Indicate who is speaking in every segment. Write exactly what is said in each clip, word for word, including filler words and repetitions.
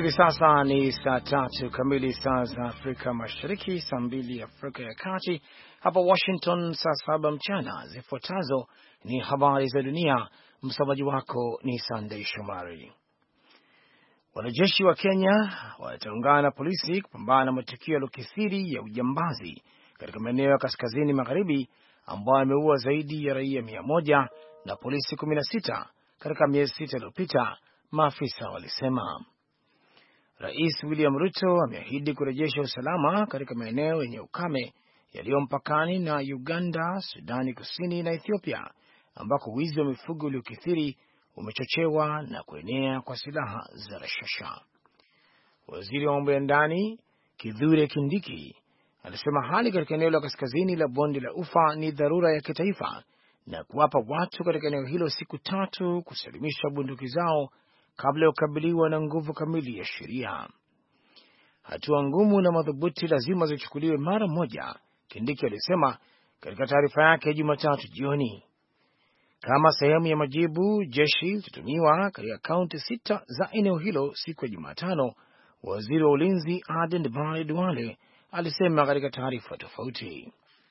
Speaker 1: Hivi sasa ni saa tatu kamili saa za Afrika Mashariki, saa mbili Afrika ya Kati. Hapa Washington saa saba mchana. Zifuatazo ni habari za dunia. Msomaji wako ni Sunday Shomari. Wanajeshi wa Kenya wataungana na polisi kupambana na matukio yaliyokithiri ya ujambazi katika maeneo ya kaskazini magharibi ambayo yameua zaidi ya raia mia moja na polisi kumi na sita katika miezi sita iliyopita, maafisa walisema. Rais William Ruto ameahidi kurejesha usalama katika maeneo yenye ukame yaliyo mpakani na Uganda, Sudani Kusini na Ethiopia, ambako wizi wa mifugo uliokithiri umechochewa na kuenea kwa silaha za rashasha. Waziri wa mambo ya ndani Kithure Kindiki alisema hali katika eneo la kaskazini la bonde la Ufa ni dharura ya kitaifa na kuwapa watu katika eneo hilo siku tatu kusalimisha bunduki zao kabla ya kukabiliwa na nguvu kamili ya sheria. Hatua ngumu na madhubuti lazima zichukuliwe mara moja, Kindiki alisema katika taarifa yake Jumatatu jioni. Kama sehemu ya majibu, jeshi litatumiwa katika kaunti sita za eneo hilo siku ya Jumatano, waziri wa ulinzi Aden Duale Duale alisema katika taarifa tofauti.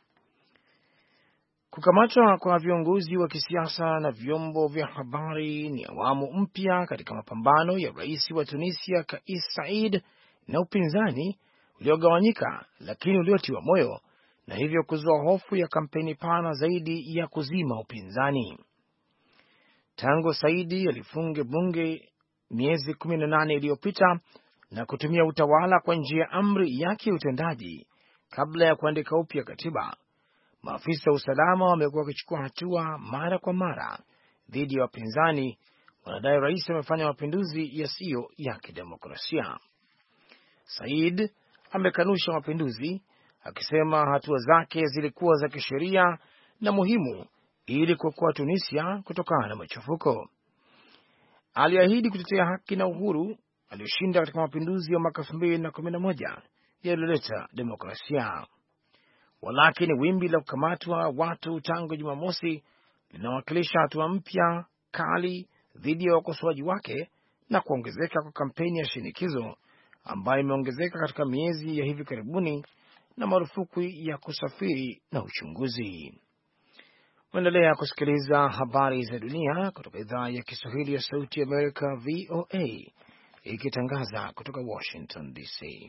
Speaker 1: Kukamatwa kwa viongozi wa kisiasa na vyombo vya habari ni awamu mpya katika mapambano ya rais wa Tunisia Kais Saied na upinzani uliogawanyika lakini uliotiwa moyo, na hivyo kuzua hofu ya kampeni pana zaidi ya kuzima upinzani. Tangu Saidi alifunge bunge miezi kumi na nane iliyopita na kutumia utawala kwa njia ya amri yake utendaji kabla ya kuandika upya katiba, maafisa wa usalama wamekuwa wakichukua hatua mara kwa mara dhidi ya wapinzani. Wanadai rais amefanya mapinduzi yasiyo ya kidemokrasia. Said amekanusha mapinduzi, akisema hatua zake zilikuwa za kisheria na muhimu ili kuokoa Tunisia kutokana na machafuko. Aliahidi kutetea haki na uhuru aliyoshinda katika mapinduzi ya mwaka elfu mbili na kumi na moja yaliyoleta demokrasia. Walakini wimbi la kukamatwa watu tangu Jumamosi linawakilisha hatua mpya kali dhidi ya wakosoaji wake na kuongezeka kwa kampeni ya shinikizo ambayo imeongezeka katika miezi ya hivi karibuni na marufuku ya kusafiri na uchunguzi. Mwendelea kusikiliza habari za dunia kutoka idhaa ya Kiswahili ya Sauti ya Amerika V O A ikitangaza kutoka Washington D C.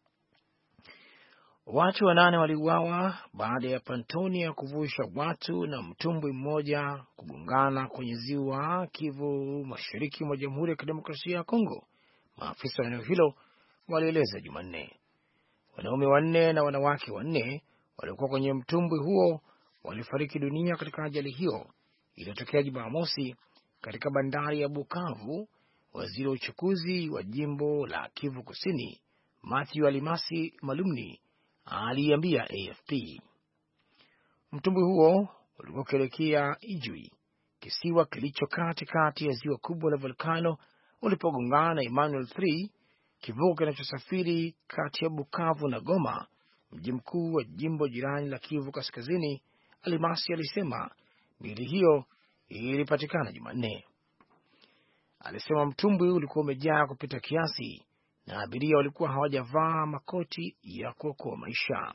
Speaker 1: Watu wanane waliuawa baada ya pantoni ya kuvusha watu na mtumbwi mmoja kugongana kwenye ziwa Kivu mashariki mwa Jamhuri ya Kidemokrasia ya Kongo, maafisa wa eneo hilo walieleza Jumanne. Wanaume wanne na wanawake wanne waliokuwa kwenye mtumbwi huo walifariki dunia katika ajali hiyo iliyotokea Jumamosi katika bandari ya Bukavu. Waziri wa uchukuzi wa jimbo la Kivu Kusini Matthew Alimasi Malumni aliambia A F P mtumbwi huo ulikuwa ukielekea Ijwi, kisiwa kilicho katikati ya ziwa kubwa la volkano, ulipogongana na Emmanuel tatu, kivuko kinachosafiri kati ya Bukavu na Goma, mji mkuu wa jimbo jirani la Kivu Kaskazini. Alimasi alisema miili hiyo ilipatikana Jumanne. Alisema mtumbwi ulikuwa umejaa kupita kiasi na abiria walikuwa hawajavaa makoti ya kuokoa maisha.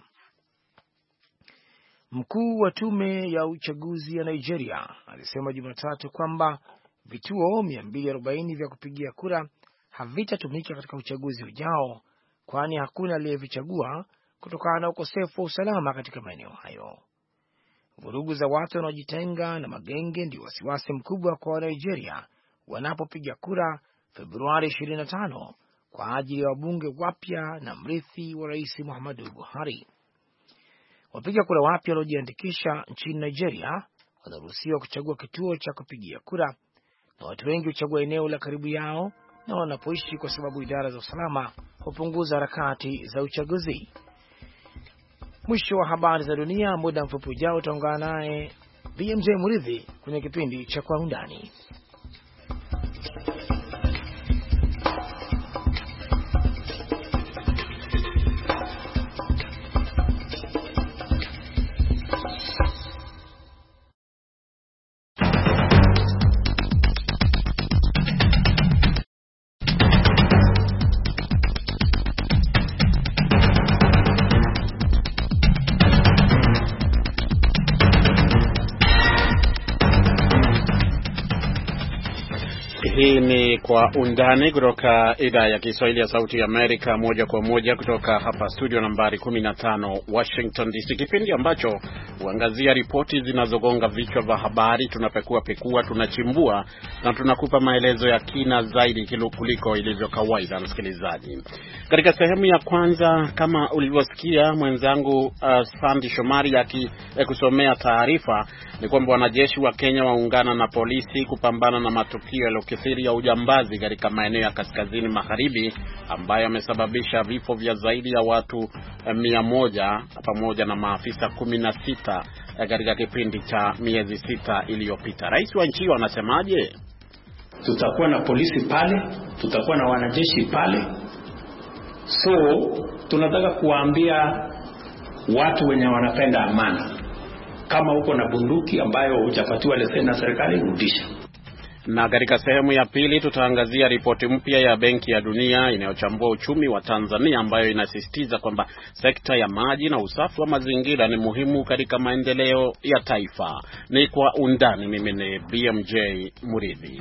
Speaker 1: Mkuu wa tume ya uchaguzi ya Nigeria alisema Jumatatu kwamba vituo mia mbili arobaini vya kupigia kura havitatumika katika uchaguzi ujao, kwani hakuna aliyevichagua kutokana na ukosefu wa usalama katika maeneo hayo. Vurugu za watu wanaojitenga na magenge ndio wasiwasi mkubwa kwa Nigeria wanapopiga kura Februari ishirini na tano kwa ajili ya wabunge wapya na mrithi wa Rais Muhammadu Buhari. Wapiga kura wapya waliojiandikisha nchini Nigeria wanaruhusiwa kuchagua kituo cha kupigia kura, na watu wengi huchagua eneo la karibu yao na wanapoishi, kwa sababu idara za usalama hupunguza harakati za uchaguzi. Mwisho wa habari za dunia. Muda mfupi ujao utaungana naye B M J Muridhi kwenye kipindi cha Kwa Undani.
Speaker 2: Hii ni Kwa Undani kutoka idhaa ya Kiswahili ya Sauti ya Amerika, moja kwa moja kutoka hapa studio nambari kumi na tano Washington D C, kipindi ambacho huangazia ripoti zinazogonga vichwa vya habari. Tunapekua pekua, tunachimbua na tunakupa maelezo ya kina zaidi kuliko ilivyo kawaida, msikilizaji. Katika sehemu ya kwanza, kama ulivyosikia mwenzangu uh, Sandy Shomari akikusomea eh, taarifa, ni kwamba wanajeshi wa Kenya waungana na polisi kupambana na matukio yaliyokithiri ya ujambazi katika maeneo ya kaskazini magharibi ambayo yamesababisha vifo vya zaidi ya watu mia moja pamoja na maafisa kumi na sita katika kipindi cha miezi sita iliyopita. Rais wa nchi anasemaje?
Speaker 3: Tutakuwa na polisi pale, tutakuwa na wanajeshi pale. So tunataka kuwaambia watu wenye wanapenda amani, kama uko na bunduki ambayo hujapatiwa leseni na serikali, rudisha.
Speaker 2: Na katika sehemu ya pili tutaangazia ripoti mpya ya Benki ya Dunia inayochambua uchumi wa Tanzania, ambayo inasisitiza kwamba sekta ya maji na usafi wa mazingira ni muhimu katika maendeleo ya taifa. Ni Kwa Undani. Mimi ni B M J Muridhi.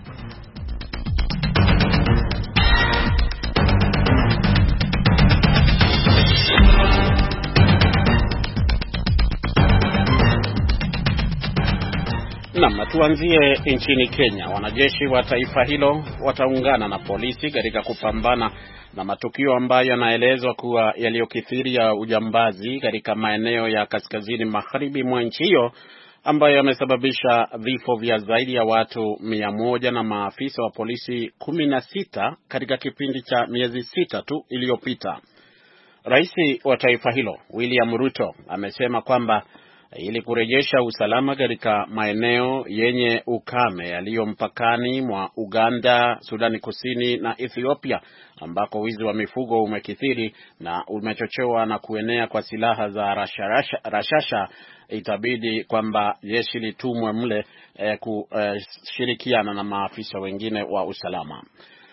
Speaker 2: Na tuanzie nchini Kenya. Wanajeshi wa taifa hilo wataungana na polisi katika kupambana na matukio ambayo yanaelezwa kuwa yaliyokithiri ya ujambazi katika maeneo ya kaskazini magharibi mwa nchi hiyo, ambayo yamesababisha vifo vya zaidi ya watu mia moja na maafisa wa polisi kumi na sita katika kipindi cha miezi sita tu iliyopita. Rais wa taifa hilo William Ruto amesema kwamba ili kurejesha usalama katika maeneo yenye ukame yaliyo mpakani mwa Uganda, Sudani Kusini na Ethiopia, ambako wizi wa mifugo umekithiri na umechochewa na kuenea kwa silaha za rashasha, rashasha itabidi kwamba jeshi litumwe mle eh, kushirikiana eh, na maafisa wengine wa usalama.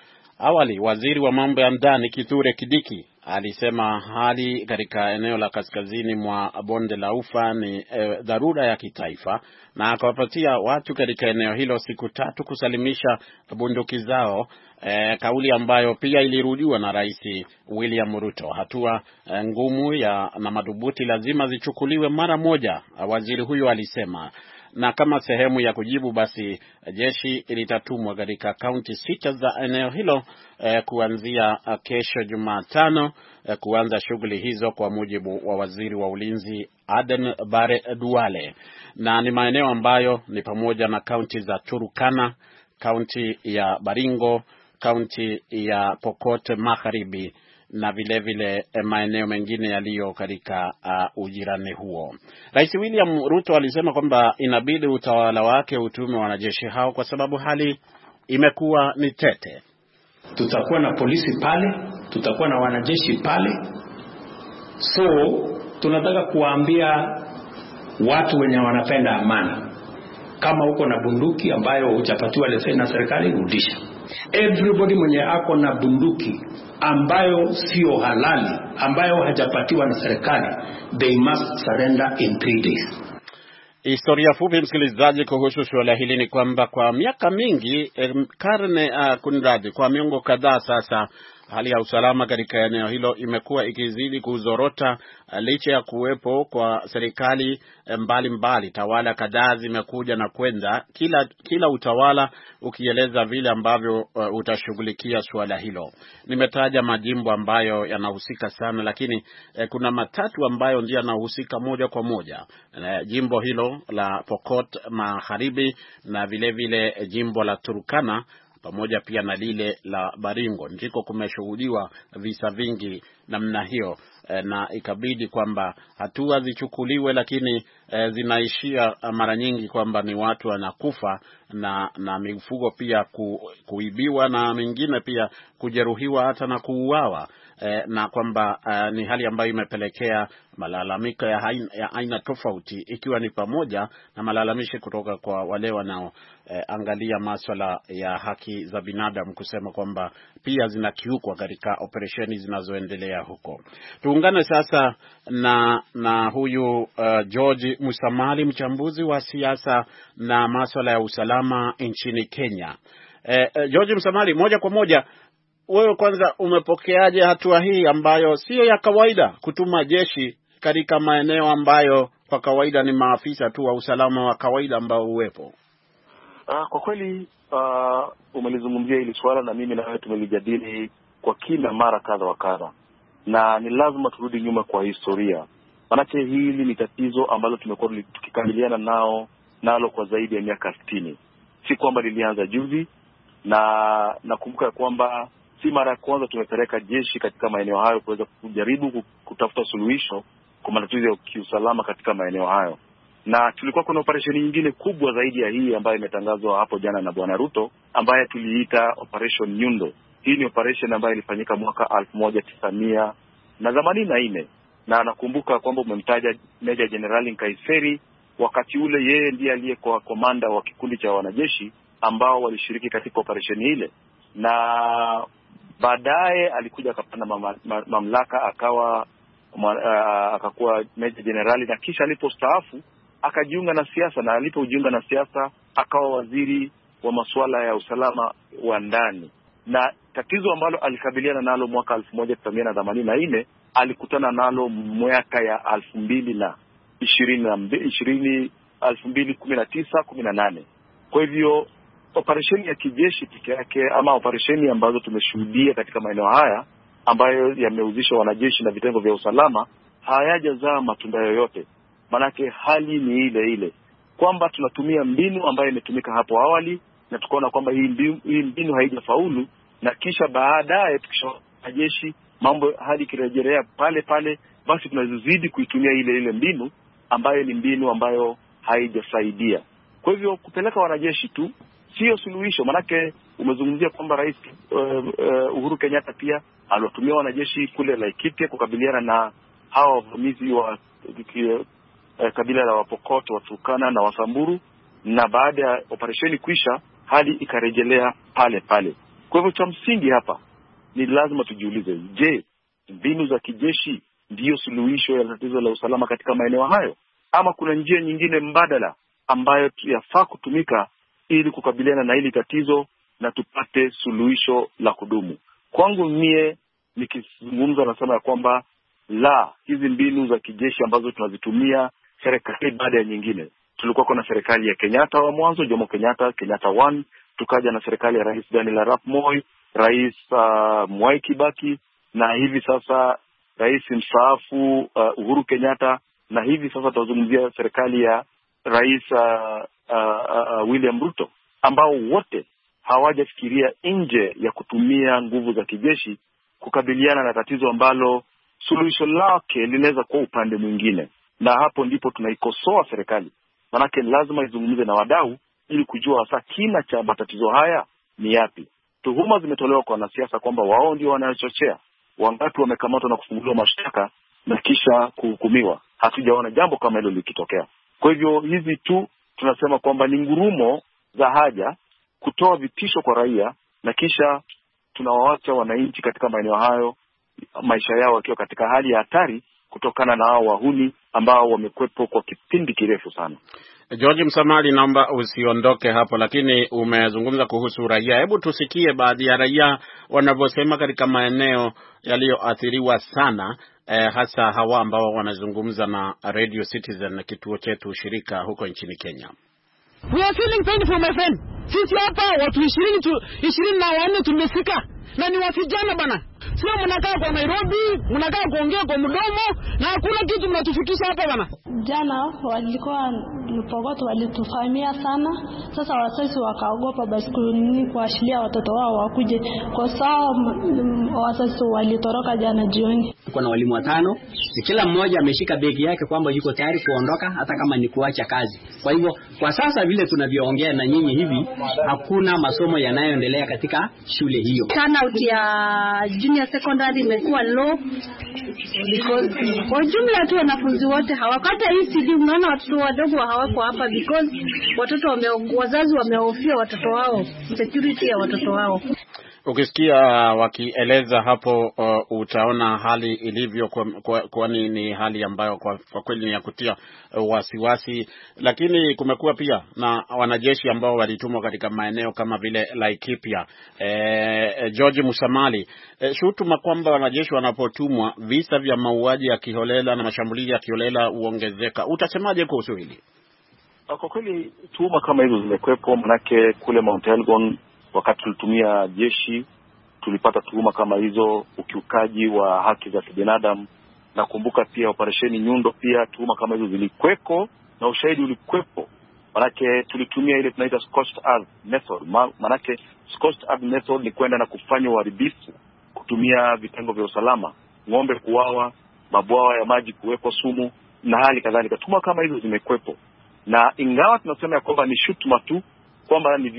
Speaker 2: Awali, waziri wa mambo ya ndani Kithure Kindiki alisema hali katika eneo la kaskazini mwa bonde la Ufa ni e, dharura ya kitaifa, na akawapatia watu katika eneo hilo siku tatu kusalimisha bunduki zao, e, kauli ambayo pia ilirudiwa na Rais William Ruto. Hatua e, ngumu ya na madhubuti lazima zichukuliwe mara moja, waziri huyo alisema. Na kama sehemu ya kujibu, basi jeshi litatumwa katika kaunti sita za eneo hilo eh, kuanzia kesho Jumatano eh, kuanza shughuli hizo, kwa mujibu wa waziri wa ulinzi Aden Bare Duale. Na ni maeneo ambayo ni pamoja na kaunti za Turkana, kaunti ya Baringo, kaunti ya Pokot Magharibi na vile vile maeneo mengine yaliyo katika uh, ujirani huo. Rais William Ruto alisema kwamba inabidi utawala wake utume wanajeshi hao kwa sababu hali imekuwa ni tete.
Speaker 3: Tutakuwa na polisi pale, tutakuwa na wanajeshi pale. So tunataka kuwaambia watu wenye wanapenda amani, kama uko na bunduki ambayo hujapatiwa leseni na serikali, rudisha. Everybody mwenye ako na bunduki ambayo sio halali, ambayo hajapatiwa na serikali, they must surrender in three days.
Speaker 2: Historia fupi, msikilizaji, kuhusu suala hili ni kwamba kwa miaka mingi, eh, karne uh, kunradhi, kwa miongo kadhaa sasa, hali ya usalama katika eneo hilo imekuwa ikizidi kuzorota, licha ya kuwepo kwa serikali mbali mbali. Tawala kadhaa zimekuja na kwenda, kila kila utawala ukieleza vile ambavyo uh, utashughulikia suala hilo. Nimetaja majimbo ambayo yanahusika sana, lakini eh, kuna matatu ambayo ndio yanahusika moja kwa moja. Eh, jimbo hilo la Pokot Magharibi na vile vile eh, jimbo la Turkana pamoja pia na lile la Baringo, ndiko kumeshuhudiwa visa vingi namna hiyo, e, na ikabidi kwamba hatua zichukuliwe, lakini e, zinaishia mara nyingi kwamba ni watu wanakufa na na mifugo pia ku, kuibiwa na mingine pia kujeruhiwa hata na kuuawa. Eh, na kwamba uh, ni hali ambayo imepelekea malalamiko ya aina, ya aina tofauti, ikiwa ni pamoja na malalamishi kutoka kwa wale wanao eh, angalia masuala ya haki za binadamu, kusema kwamba pia zinakiukwa katika operesheni zinazoendelea huko. Tuungane sasa na na huyu uh, George Musamali, mchambuzi wa siasa na masuala ya usalama nchini Kenya. Eh, eh, George Msamali, moja kwa moja, wewe kwanza umepokeaje hatua hii ambayo sio ya kawaida, kutuma jeshi katika maeneo ambayo kwa kawaida ni maafisa tu wa usalama wa kawaida ambao uwepo?
Speaker 4: Uh, kwa kweli uh, umelizungumzia hili swala na mimi na wewe tumelijadili kwa kila mara kadha wa kadha, na ni lazima turudi nyuma kwa historia. Manake hili ni tatizo ambalo tumekuwa tukikabiliana nao nalo kwa zaidi ya miaka sitini. Si kwamba lilianza juzi, na nakumbuka kwamba si mara ya kwanza tumepeleka jeshi katika maeneo hayo kuweza kujaribu kutafuta suluhisho kwa matatizo ya kiusalama katika maeneo hayo. Na tulikuwa kuna operesheni nyingine kubwa zaidi ya hii ambayo imetangazwa hapo jana na Bwana Ruto, ambaye tuliita Operation Nyundo. Hii ni operation ambayo ilifanyika mwaka elfu moja tisa mia na themanini na nne, na nakumbuka kwamba umemtaja Meja Jenerali Nkaiseri. Wakati ule yeye ndiye aliyekuwa komanda wa kikundi cha wanajeshi ambao walishiriki katika operation ile, na baadaye alikuja akapanda mamlaka akawa uh, akakuwa Meja Jenerali, na kisha alipostaafu akajiunga na siasa, na alipojiunga na siasa akawa waziri wa masuala ya usalama wa ndani. Na tatizo ambalo alikabiliana nalo mwaka elfu moja tisa mia themanini na nne alikutana nalo mwaka ya elfu mbili na ishirini, elfu mbili kumi na tisa kumi na nane. Kwa hivyo operesheni ya kijeshi pekee yake ama operesheni ambazo tumeshuhudia katika maeneo haya ambayo yamehusisha wanajeshi na vitengo vya usalama hayajazaa matunda yoyote. Manake hali ni ile ile kwamba tunatumia mbinu ambayo imetumika hapo awali, na tukaona kwamba hii mbinu, hii mbinu haijafaulu, na kisha baadaye tukishaona jeshi mambo hadi kirejelea pale pale, basi tunazidi kuitumia ile ile mbinu ambayo ni mbinu ambayo haijasaidia. Kwa hivyo kupeleka wanajeshi tu sio suluhisho. Manake umezungumzia kwamba Rais uh, uh, Uhuru Kenyatta pia aliwatumia wanajeshi kule Laikipia kukabiliana na hawa wavamizi wa uh, kabila la Wapokot, Waturkana na Wasamburu, na baada ya operesheni kuisha hali ikarejelea pale pale. Kwa hivyo cha msingi hapa ni lazima tujiulize, je, mbinu za kijeshi ndiyo suluhisho ya tatizo la usalama katika maeneo hayo, ama kuna njia nyingine mbadala ambayo yafaa kutumika ili kukabiliana na hili tatizo na tupate suluhisho la kudumu? Kwangu mie nikizungumza nasema ya kwamba la, hizi mbinu za kijeshi ambazo tunazitumia serikali baada ya nyingine. Tulikuwa kuna serikali ya Kenyatta wa mwanzo, Jomo Kenyatta, Kenyatta one, tukaja na serikali ya Rais Daniel Arap Moi, Rais uh, Mwai Kibaki, na hivi sasa Rais mstaafu uh, Uhuru Kenyatta, na hivi sasa tutazungumzia serikali ya Rais uh, uh, uh, William Ruto, ambao wote hawajafikiria nje ya kutumia nguvu za kijeshi kukabiliana na tatizo ambalo suluhisho lake linaweza kuwa upande mwingine. Na hapo ndipo tunaikosoa serikali. Manake lazima izungumze na wadau ili kujua hasa kina cha matatizo haya ni yapi. Tuhuma zimetolewa kwa wanasiasa kwamba wao ndio wanachochea. Wangapi wamekamatwa na kufunguliwa mashtaka na kisha kuhukumiwa? Hatujaona jambo kama hilo likitokea. Kwa hivyo hizi tu tunasema kwamba ni ngurumo za haja kutoa vitisho kwa raia, na kisha tunawaacha wananchi katika maeneo hayo maisha yao wakiwa katika hali ya hatari kutokana na hao wahuni ambao wamekwepo kwa kipindi kirefu sana.
Speaker 2: George Msamali, naomba usiondoke hapo, lakini umezungumza kuhusu raia. Hebu tusikie baadhi ya raia wanavyosema katika maeneo yaliyoathiriwa sana, eh, hasa hawa ambao wanazungumza na Radio Citizen na kituo chetu shirika huko nchini Kenya.
Speaker 5: We are feeling pain for my friend. Sisi hapa watu ishirini tu ishirini na wanne tumefika, na ni wasijana bana. Sio mnakaa kwa Nairobi, mnakaa kuongea kwa mdomo na hakuna kitu mnatufikisha hapa bana.
Speaker 6: Jana walikuwa Pokot walitufamia sana. Sasa wazazi wakaogopa basi kunini kuashiria watoto wao wakuje, kwa sababu wazazi walitoroka jana jioni.
Speaker 7: Kuna walimu watano, kila mmoja ameshika begi yake kwamba yuko tayari kuondoka hata kama ni kuacha kazi. Kwa hivyo kwa sasa vile tunavyoongea na nyinyi hivi, hakuna masomo yanayoendelea katika shule hiyo.
Speaker 8: Turnout ya junior secondary imekuwa low because kwa jumla tu wanafunzi wote hawakata hii C D. Unaona watoto wadogo hawako hapa because watoto wame, wazazi wamehofia watoto wao, security ya watoto wao.
Speaker 2: Ukisikia wakieleza hapo uh, utaona hali ilivyo kwani kwa, kwa ni hali ambayo kwa, kwa kweli ni ya kutia uh, wasiwasi, lakini kumekuwa pia na wanajeshi ambao walitumwa katika maeneo kama vile Laikipia. Eh, George Musamali, eh, shutuma kwamba wanajeshi wanapotumwa visa vya mauaji ya kiholela na mashambulizi ya kiholela huongezeka. Utasemaje kuhusu hili?
Speaker 4: Kwa kweli tuhuma kama hizo zimekwepo, manake kule Mount Elgon wakati tulitumia jeshi tulipata tuhuma kama hizo, ukiukaji wa haki za kibinadamu. Nakumbuka pia operesheni Nyundo pia tuhuma kama hizo zilikweko na ushahidi ulikwepo. Manake tulitumia ile tunaita scorched earth method. Manake scorched earth method ni kwenda na kufanya uharibifu kutumia vitengo vya usalama, ng'ombe kuwawa, mabwawa ya maji kuwekwa sumu na hali kadhalika. Tuhuma kama hizo zimekwepo, na ingawa tunasema ya kwamba ni shutuma tu, kwamba ni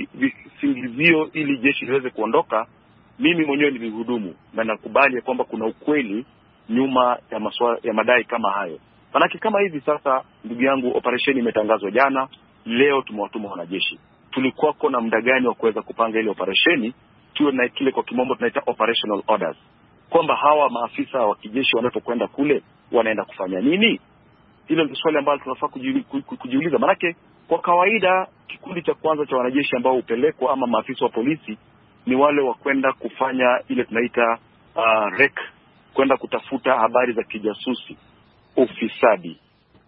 Speaker 4: visingizio ili jeshi liweze kuondoka, mimi mwenyewe ni vihudumu na nakubali ya kwamba kuna ukweli nyuma ya maswala ya madai kama hayo. Manake kama hivi sasa, ndugu yangu, operation imetangazwa jana, leo tumewatuma wanajeshi. Tulikuwa kuna muda gani wa kuweza kupanga ile operation? Tuwe na kile kwa kimombo tunaita operational orders, kwamba hawa maafisa wa kijeshi wanapokwenda kule wanaenda kufanya nini? Hilo ni swali ambalo tunafaa kujiuliza. Manake kwa kawaida kikundi cha kwanza cha wanajeshi ambao upelekwa ama maafisa wa polisi ni wale wa kwenda kufanya ile tunaita uh, rek, kwenda kutafuta habari za kijasusi. Ufisadi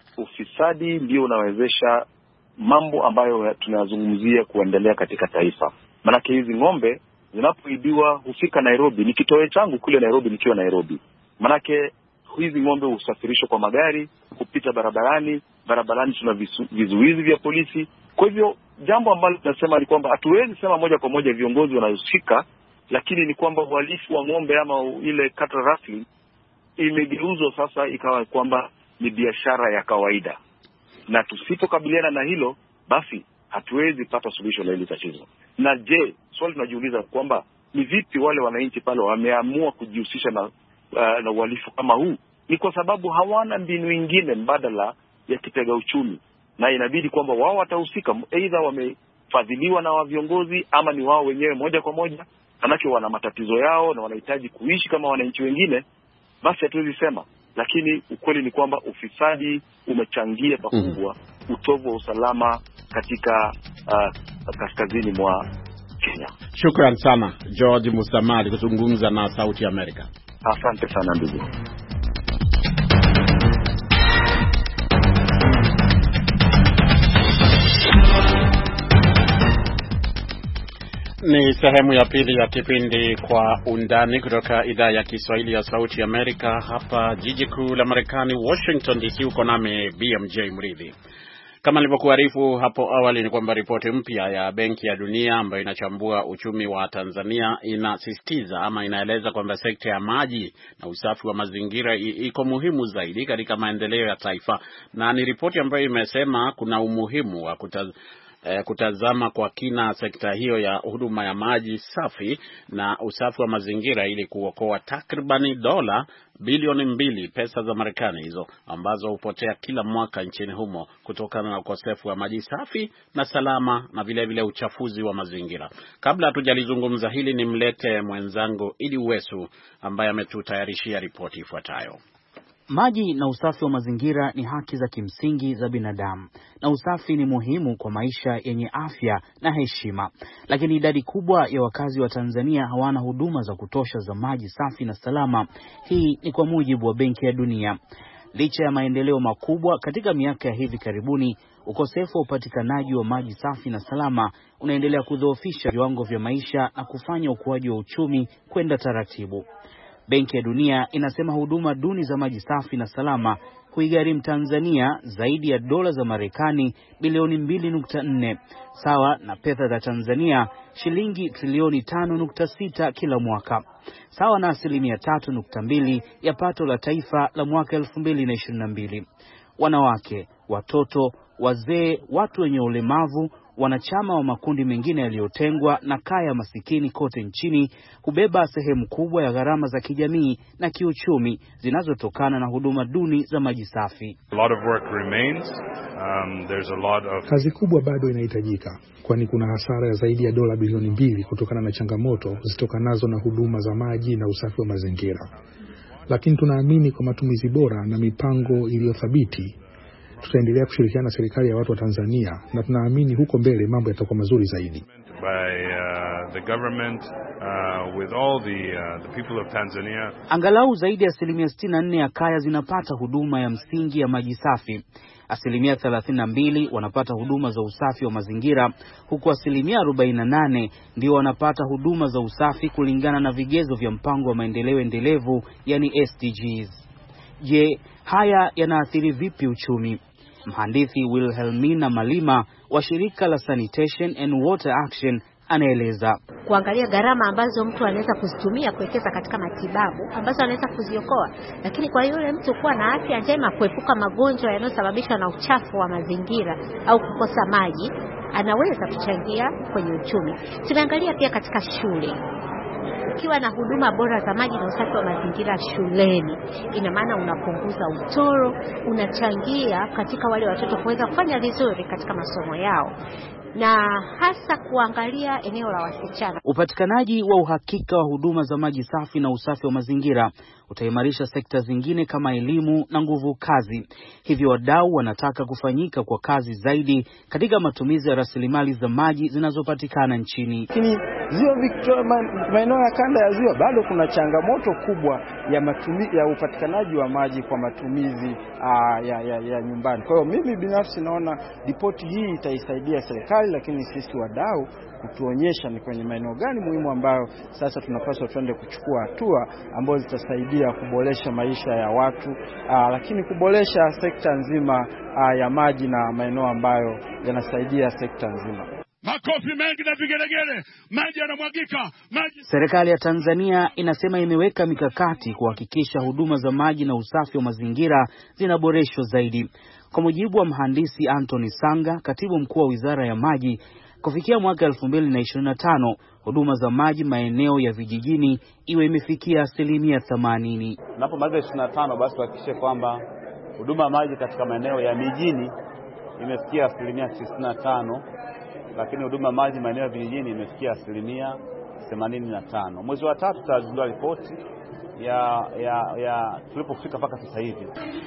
Speaker 4: ufisadi ndio unawezesha mambo ambayo tunazungumzia kuendelea katika taifa. Manake hizi ng'ombe zinapoibiwa hufika Nairobi, ni kitoe changu kule Nairobi nikiwa Nairobi. Manake hizi ng'ombe husafirishwa kwa magari kupita barabarani, barabarani tuna visu, vizuizi vya polisi. Kwa hivyo jambo ambalo tunasema ni kwamba hatuwezi sema moja kwa moja viongozi wanahusika, lakini ni kwamba uhalifu wa ng'ombe ama ile cattle rustling imegeuzwa sasa ikawa kwamba ni biashara ya kawaida, na tusipokabiliana na hilo basi hatuwezi pata suluhisho la hili tatizo. Na je, swali tunajiuliza kwamba ni vipi wale wananchi pale wameamua kujihusisha na uh, na uhalifu kama huu? Ni kwa sababu hawana mbinu nyingine mbadala ya kitega uchumi, na inabidi kwamba wao watahusika, aidha wamefadhiliwa na wa viongozi ama ni wao wenyewe moja kwa moja, manake wana matatizo yao na wanahitaji kuishi kama wananchi wengine. Basi hatuwezi sema, lakini ukweli ni kwamba ufisadi umechangia pakubwa mm. utovu wa usalama katika uh, kaskazini mwa Kenya.
Speaker 2: Shukran sana George Musamali kuzungumza na Sauti ya Amerika.
Speaker 4: Asante sana ndugu.
Speaker 2: Ni sehemu ya pili ya kipindi Kwa Undani kutoka idhaa ya Kiswahili ya Sauti ya Amerika hapa jiji kuu la Marekani, Washington D C. Uko nami B M J Mridhi. Kama nilivyokuarifu hapo awali ni kwamba ripoti mpya ya Benki ya Dunia ambayo inachambua uchumi wa Tanzania inasisitiza ama inaeleza kwamba sekta ya maji na usafi wa mazingira iko muhimu zaidi katika maendeleo ya taifa, na ni ripoti ambayo imesema kuna umuhimu wa kutaz Eh, kutazama kwa kina sekta hiyo ya huduma ya maji safi na usafi wa mazingira ili kuokoa takribani dola bilioni mbili pesa za Marekani, hizo ambazo hupotea kila mwaka nchini humo kutokana na ukosefu wa maji safi na salama na vile vile uchafuzi wa mazingira. Kabla hatujalizungumza hili, nimlete mwenzangu Idi Uwesu ambaye ametutayarishia ripoti ifuatayo.
Speaker 9: Maji na usafi wa mazingira ni haki za kimsingi za binadamu, na usafi ni muhimu kwa maisha yenye afya na heshima. Lakini idadi kubwa ya wakazi wa Tanzania hawana huduma za kutosha za maji safi na salama. Hii ni kwa mujibu wa Benki ya Dunia. Licha ya maendeleo makubwa katika miaka ya hivi karibuni, ukosefu wa upatikanaji wa maji safi na salama unaendelea kudhoofisha viwango vya maisha na kufanya ukuaji wa uchumi kwenda taratibu. Benki ya Dunia inasema huduma duni za maji safi na salama huigharimu Tanzania zaidi ya dola za Marekani bilioni mbili nukta nne, sawa na pesa za Tanzania shilingi trilioni tano nukta sita kila mwaka, sawa na asilimia tatu nukta mbili ya pato la taifa la mwaka elfu mbili na ishirini na mbili. Wanawake, watoto, wazee, watu wenye ulemavu, wanachama wa makundi mengine yaliyotengwa na kaya masikini kote nchini hubeba sehemu kubwa ya gharama za kijamii na kiuchumi zinazotokana na huduma duni za maji safi.
Speaker 10: A lot of work remains. Um, there's a lot of...
Speaker 11: Kazi kubwa bado inahitajika, kwani kuna hasara ya zaidi ya dola bilioni mbili kutokana na changamoto zitokanazo na huduma za maji na usafi wa mazingira. Lakini tunaamini kwa matumizi bora na mipango iliyothabiti tutaendelea kushirikiana na serikali ya watu wa Tanzania, na tunaamini huko mbele mambo yatakuwa mazuri zaidi.
Speaker 10: By uh, the government uh, with all the uh, the people of Tanzania.
Speaker 9: Angalau zaidi ya asilimia sitini na nne ya kaya zinapata huduma ya msingi ya maji safi. Asilimia thelathini na mbili wanapata huduma za usafi wa mazingira, huku asilimia arobaini na nane ndio wanapata huduma za usafi kulingana na vigezo vya mpango wa maendeleo endelevu, yani S D Gs. Je, haya yanaathiri vipi uchumi? Mhandisi Wilhelmina Malima wa shirika la Sanitation and Water Action anaeleza.
Speaker 12: Kuangalia gharama ambazo mtu anaweza kuzitumia kuwekeza katika matibabu ambazo anaweza kuziokoa, lakini kwa yule mtu kuwa na afya njema, kuepuka magonjwa yanayosababishwa na uchafu wa mazingira au kukosa maji, anaweza kuchangia kwenye uchumi. Tunaangalia pia katika shule. Ukiwa na huduma bora za maji na usafi wa mazingira shuleni, ina maana unapunguza utoro, unachangia katika wale watoto kuweza kufanya vizuri katika masomo yao, na hasa kuangalia eneo la wasichana.
Speaker 9: Upatikanaji wa uhakika wa huduma za maji safi na usafi wa mazingira utaimarisha sekta zingine kama elimu na nguvu kazi. Hivyo wadau wanataka kufanyika kwa kazi zaidi katika matumizi ya rasilimali za maji zinazopatikana nchini.
Speaker 13: Lakini Ziwa Victoria, maeneo ya kanda ya ziwa, bado kuna changamoto kubwa ya matumizi ya upatikanaji wa maji kwa matumizi aa, ya, ya, ya nyumbani. Kwa hiyo mimi binafsi naona ripoti hii itaisaidia serikali, lakini sisi wadau kutuonyesha ni kwenye maeneo gani muhimu ambayo sasa tunapaswa twende kuchukua hatua ambazo zitasaidia kuboresha maisha ya watu, aa, lakini kuboresha sekta nzima aa, ya maji na maeneo ambayo yanasaidia sekta nzima.
Speaker 14: Makofi mengi na vigelegele, maji yanamwagika, maji.
Speaker 9: Serikali ya Tanzania inasema imeweka mikakati kuhakikisha huduma za maji na usafi wa mazingira zinaboreshwa zaidi. Kwa mujibu wa mhandisi Anthony Sanga, katibu mkuu wa Wizara ya Maji, kufikia mwaka elfu mbili na ishirini na tano, huduma za maji maeneo ya vijijini iwe imefikia asilimia themanini.
Speaker 15: Tunapomaliza ishirini na tano, basi tuhakikishe kwamba huduma ya maji katika maeneo ya mijini imefikia asilimia tisini na tano, lakini huduma maji maeneo ya vijijini imefikia asilimia themanini na tano. Mwezi wa tatu tutazindua ripoti ya ya ya tulipofika mpaka sasa hivi.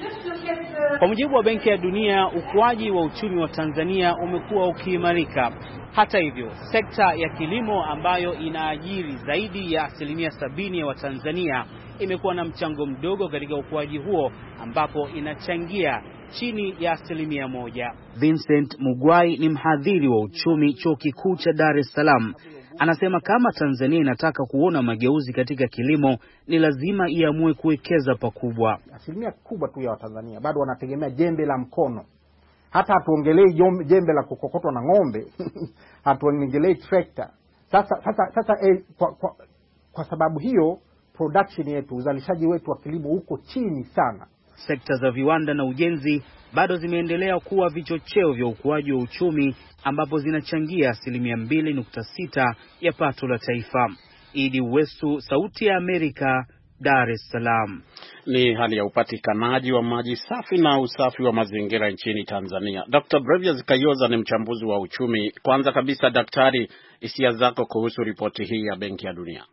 Speaker 9: Kwa mujibu wa Benki ya Dunia, ukuaji wa uchumi wa Tanzania umekuwa ukiimarika. Hata hivyo, sekta ya kilimo ambayo inaajiri zaidi ya asilimia sabini ya Watanzania imekuwa na mchango mdogo katika ukuaji huo, ambapo inachangia chini ya asilimia moja. Vincent Mugwai ni mhadhiri wa uchumi Chuo Kikuu cha Dar es Salaam. Anasema kama Tanzania inataka kuona mageuzi katika kilimo, ni lazima iamue kuwekeza pakubwa.
Speaker 16: Asilimia kubwa tu ya Watanzania bado wanategemea jembe la mkono. Hata hatuongelei jembe la kukokotwa na ng'ombe, hatuongelei tractor. Sasa sasa sasa eh, kwa, kwa, kwa sababu hiyo production yetu, uzalishaji wetu wa kilimo uko chini sana.
Speaker 9: Sekta za viwanda na ujenzi bado zimeendelea kuwa vichocheo vya ukuaji wa uchumi, ambapo zinachangia asilimia mbili nukta sita ya pato la taifa. Idi Wesu, Sauti ya Amerika, Dar es Salaam.
Speaker 2: Ni hali ya upatikanaji wa maji safi na usafi wa mazingira nchini Tanzania. Doctor Brevias Kayoza ni mchambuzi wa uchumi. Kwanza kabisa, daktari, hisia zako kuhusu ripoti hii ya Benki ya Dunia?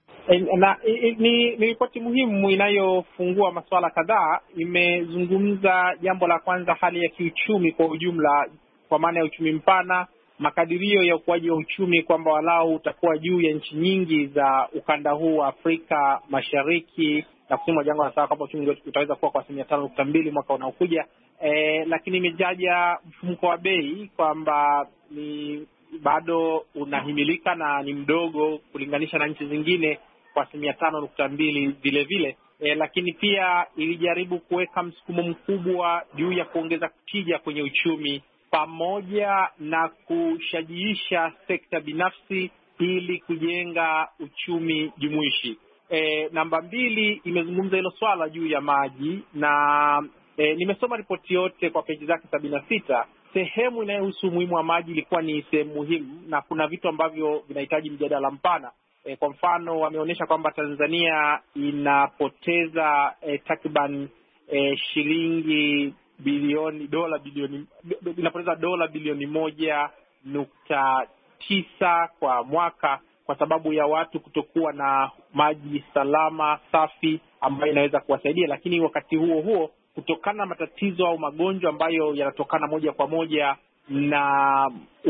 Speaker 17: Na ni ripoti muhimu inayofungua masuala kadhaa. Imezungumza jambo la kwanza, hali ya kiuchumi kwa ujumla, kwa maana ya uchumi mpana, makadirio ya ukuaji wa uchumi kwamba walau utakuwa juu ya nchi nyingi za ukanda huu wa Afrika Mashariki na kusini mwa jangwa la Sahara, kwamba uchumi utaweza kuwa kwa asilimia tano nukta mbili mwaka unaokuja. E, lakini imejaja mfumuko wa bei kwamba ni bado unahimilika na ni mdogo kulinganisha na nchi zingine kwa asilimia tano nukta mbili vile vile. E, lakini pia ilijaribu kuweka msukumo mkubwa juu ya kuongeza tija kwenye uchumi pamoja na kushajiisha sekta binafsi ili kujenga uchumi jumuishi. E, namba mbili imezungumza hilo swala juu ya maji, na e, nimesoma ripoti yote kwa peji zake sabini na sita. sehemu inayohusu umuhimu wa maji ilikuwa ni sehemu muhimu, na kuna vitu ambavyo vinahitaji mjadala mpana. E, kwa mfano wameonyesha kwamba Tanzania inapoteza e, takriban e, shilingi bilioni dola bilioni inapoteza dola bilioni moja nukta tisa kwa mwaka kwa sababu ya watu kutokuwa na maji salama safi ambayo inaweza kuwasaidia. Lakini wakati huo huo, kutokana na matatizo au magonjwa ambayo yanatokana moja kwa moja na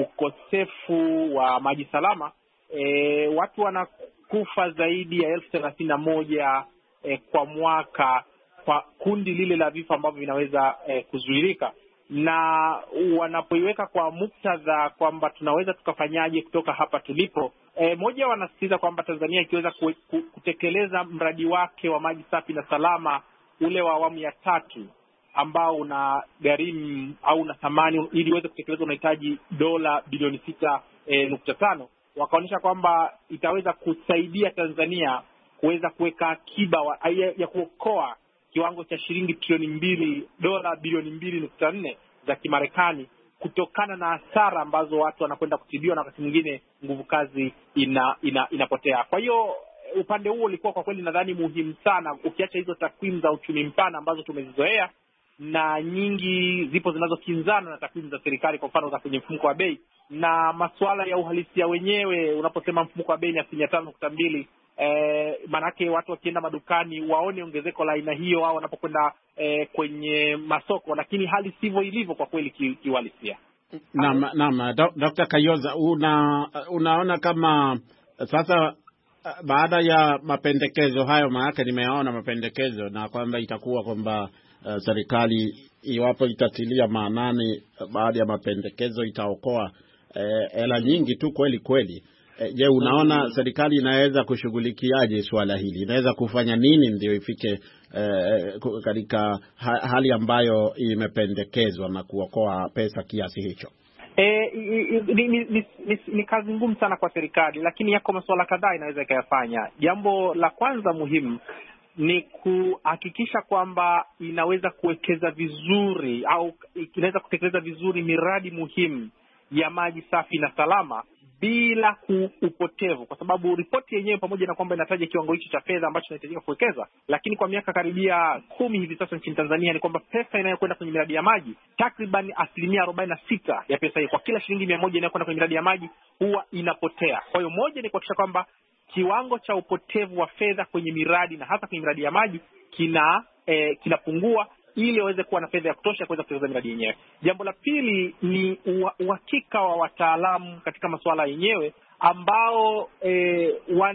Speaker 17: ukosefu wa maji salama, e, watu wanakufa zaidi ya elfu thelathini na moja e, kwa mwaka kwa kundi lile la vifo ambavyo vinaweza e, kuzuilika. Na wanapoiweka kwa muktadha kwamba tunaweza tukafanyaje kutoka hapa tulipo, e, moja wanasisitiza kwamba Tanzania ikiweza ku, ku, kutekeleza mradi wake wa maji safi na salama ule wa awamu ya tatu ambao una gharimu au una thamani ili uweze kutekelezwa unahitaji dola bilioni sita e, nukta tano, wakaonyesha kwamba itaweza kusaidia Tanzania kuweza kuweka akiba wa, ya, ya kuokoa kiwango cha shilingi trilioni mbili, dola bilioni mbili nukta nne za Kimarekani kutokana na hasara ambazo watu wanakwenda kutibiwa na wakati mwingine nguvu kazi ina, ina, inapotea. Kwa hiyo upande huo ulikuwa kwa kweli nadhani muhimu sana, ukiacha hizo takwimu za uchumi mpana ambazo tumezizoea na nyingi zipo zinazokinzana na takwimu za serikali, kwa mfano za kwenye mfumuko wa bei na masuala ya uhalisia wenyewe. Unaposema mfumuko wa bei ni asilimia tano nukta mbili, eh, manake watu wakienda madukani waone ongezeko la aina hiyo au wanapokwenda eh, kwenye masoko, lakini hali sivyo ilivyo kwa kweli kiuhalisia.
Speaker 2: Naam, naam, Doctor Kayoza, una unaona kama sasa baada ya mapendekezo hayo, maana nimeona mapendekezo na kwamba itakuwa kwamba uh, serikali iwapo itatilia maanani baada ya mapendekezo itaokoa hela eh, nyingi tu kweli kweli. Eh, je, unaona serikali inaweza kushughulikiaje swala hili? Inaweza kufanya nini ndio ifike eh, katika ha, hali ambayo imependekezwa na kuokoa pesa kiasi hicho?
Speaker 17: E, ni, ni, ni, ni, ni kazi ngumu sana kwa serikali, lakini yako masuala kadhaa inaweza ikayafanya. Jambo la kwanza muhimu ni kuhakikisha kwamba inaweza kuwekeza vizuri au inaweza kutekeleza vizuri miradi muhimu ya maji safi na salama bila kuupotevu, kwa sababu ripoti yenyewe pamoja na kwamba inataja kiwango hicho cha fedha ambacho inahitajika kuwekeza, lakini kwa miaka karibia kumi hivi sasa nchini Tanzania ni kwamba pesa inayokwenda kwenye miradi ya maji takriban asilimia arobaini na sita ya pesa hiyo kwa kila shilingi mia moja inayokwenda kwenye miradi ya maji huwa inapotea. Kwa hiyo moja ni kuhakikisha kwamba kiwango cha upotevu wa fedha kwenye miradi na hasa kwenye miradi ya maji kina eh, kinapungua ili waweze kuwa na fedha ya kutosha kuweza kutekeleza miradi yenyewe. Jambo la pili ni uhakika wa wataalamu katika masuala yenyewe ambao e,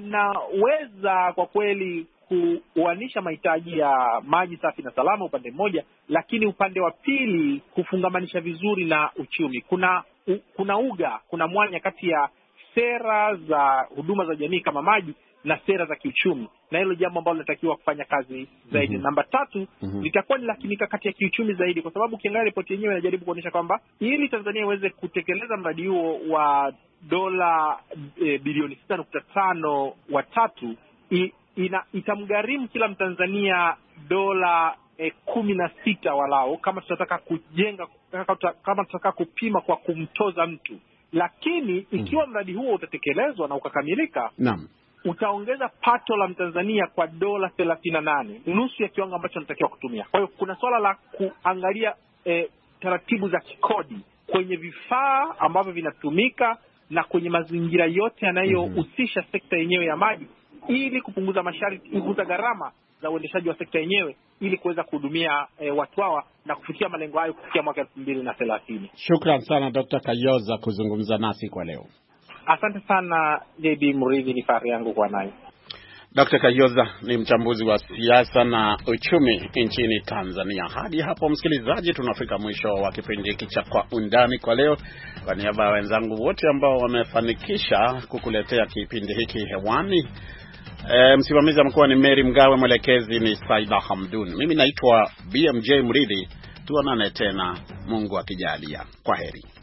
Speaker 17: wanaweza kwa kweli kuanisha mahitaji ya maji safi na salama upande mmoja, lakini upande wa pili kufungamanisha vizuri na uchumi. Kuna u, kuna uga, kuna mwanya kati ya sera za huduma za jamii kama maji na sera za kiuchumi, na hilo jambo ambalo linatakiwa kufanya kazi zaidi. Mm-hmm. Namba tatu, mm-hmm. litakuwa ni la kimikakati ya kiuchumi zaidi, kwa sababu ukiangalia ripoti yenyewe inajaribu kuonyesha kwamba ili Tanzania iweze kutekeleza mradi huo wa dola e, bilioni sita nukta tano wa tatu, i, ina, itamgharimu kila Mtanzania dola e, kumi na sita walau kama tutataka kujenga, kama tutataka kupima kwa kumtoza mtu. Lakini ikiwa mradi huo utatekelezwa na ukakamilika, naam, utaongeza pato la Mtanzania kwa dola thelathini na nane, nusu ya kiwango ambacho anatakiwa kutumia. Kwa hiyo kuna swala la kuangalia eh, taratibu za kikodi kwenye vifaa ambavyo vinatumika na kwenye mazingira yote yanayohusisha mm-hmm. sekta yenyewe ya maji, ili kupunguza masharti, kupunguza gharama za uendeshaji wa sekta yenyewe ili kuweza kuhudumia eh, watu hawa na kufikia malengo hayo kufikia mwaka elfu mbili na thelathini.
Speaker 2: Shukran sana Doctor Kayoza kuzungumza nasi kwa leo.
Speaker 17: Asante sana J B Mridhi, ni fahari yangu kwa naye.
Speaker 2: Doctor Kayoza ni mchambuzi wa siasa na uchumi nchini Tanzania. Hadi hapo msikilizaji, tunafika mwisho wa kipindi hiki cha Kwa Undani kwa leo. Kwa niaba ya wenzangu wote ambao wamefanikisha kukuletea kipindi hiki hewani, e, msimamizi mkuu ni Mary Mgawe, mwelekezi ni Saida Hamdun. Mimi naitwa B M J Mridhi. Tuonane tena Mungu akijalia. Kwaheri.